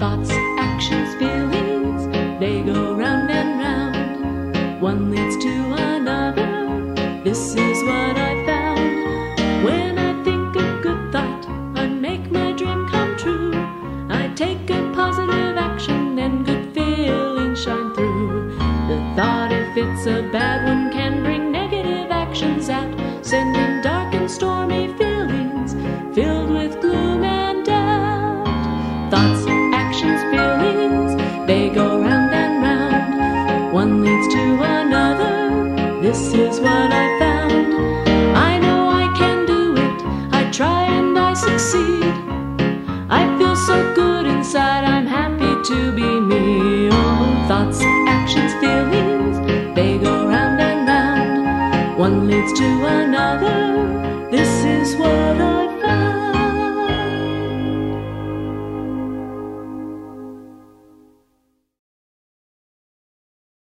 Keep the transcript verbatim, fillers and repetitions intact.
Thoughts, actions, feelings, they go round and round. One leads to another, this is what I found. When I think a good thought, I make my dream come true. I take a positive action and good feelings shine through. The thought, if it's a bad one, can bring negative actions out, sending dark and stormy feelings filled with gloom and doubt. Thoughts, actions, feelings, they go round and round. One leads to another, this is what I found. I know I can do it, I try and I succeed. I feel so good inside, I'm happy to be me. Oh, thoughts,